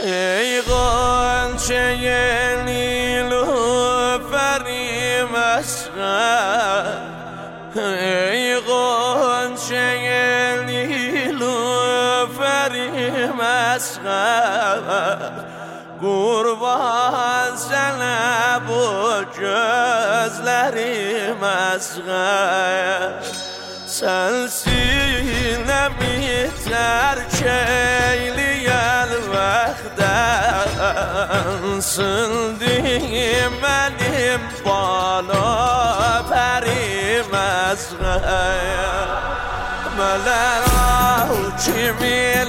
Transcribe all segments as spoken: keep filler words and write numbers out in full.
ای غنچه نیلوفری مسخر ای غنچه نیلوفری مسخر قربان sana bu gözlerim asgar sensin mi terk eyleyen vakten sındım benim bana perim asgar meler kimil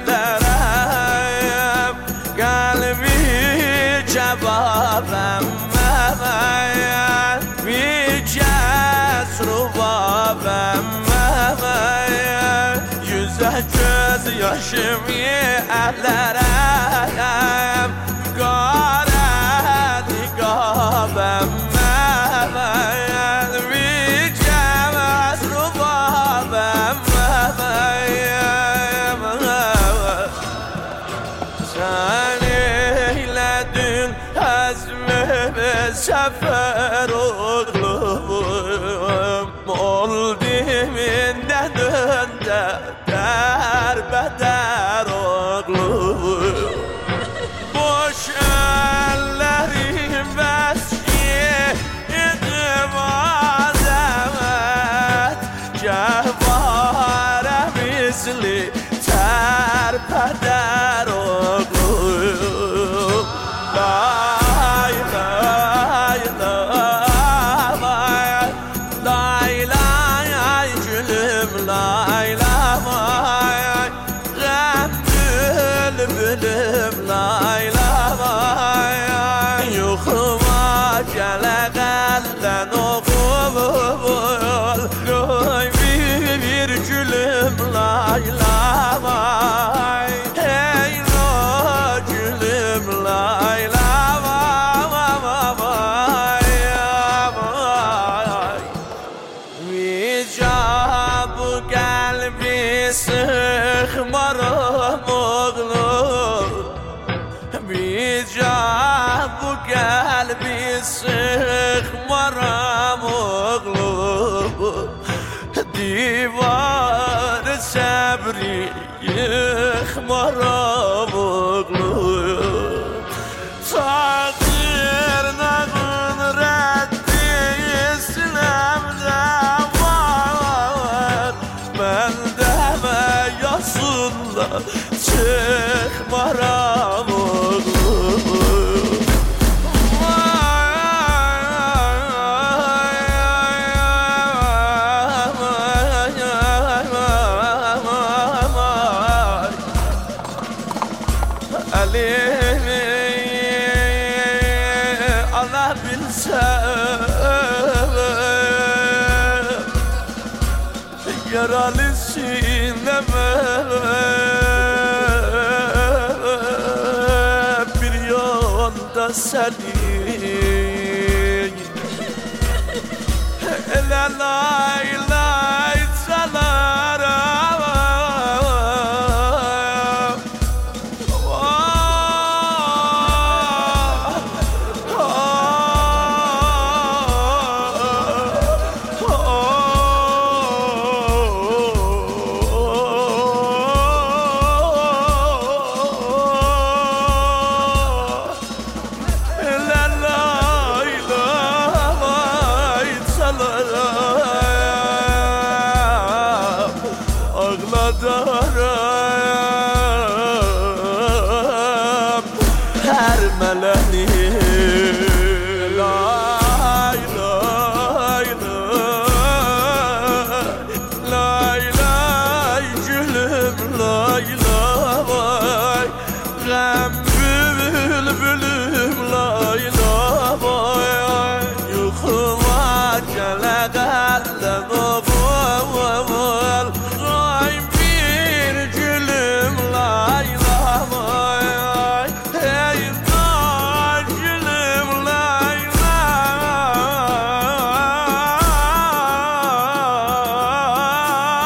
melerem kalbi cevabem memeyen bir kez rubabem memeyen yüze göz yaşımı ellerem kara nikabem memeyen bir kez rubabem memeyen sen eyledin hazmimi sefer oğlum oldu minden önde derbeder oğlum boş ellerim besyedim azamet cevare misli terpeder oğlum lay lay lay lay lay gülüm lay lay gam bülbülüm lay lay yuxuma gələ qəldən oğul qoy bir gülüm lay lay hey lo gülüm lay lay bu kalbi sıkmarım oğlum Bica bu kalbi sıkmarım oğlum Divar sabri yıkmarım oğlum Takdir nağın reddi İslam'da ben deme yasında çıkmaram oğlum Ali Allah bilsem yaralı sineme bir yanda senin la lay lay salarım ağladarım her meleni lay lay lay lay lay gülüm lay lay gam bülbülüm lay lay yuxuma gələ qəldən oğul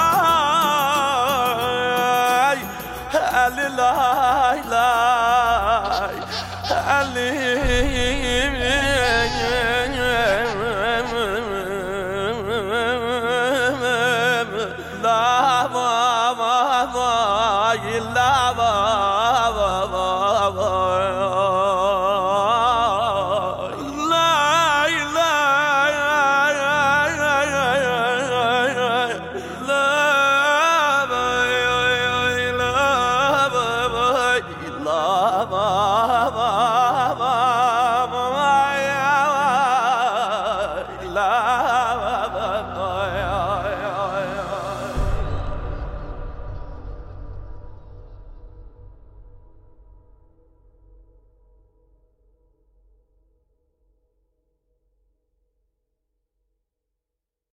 lay lay Elim la la la la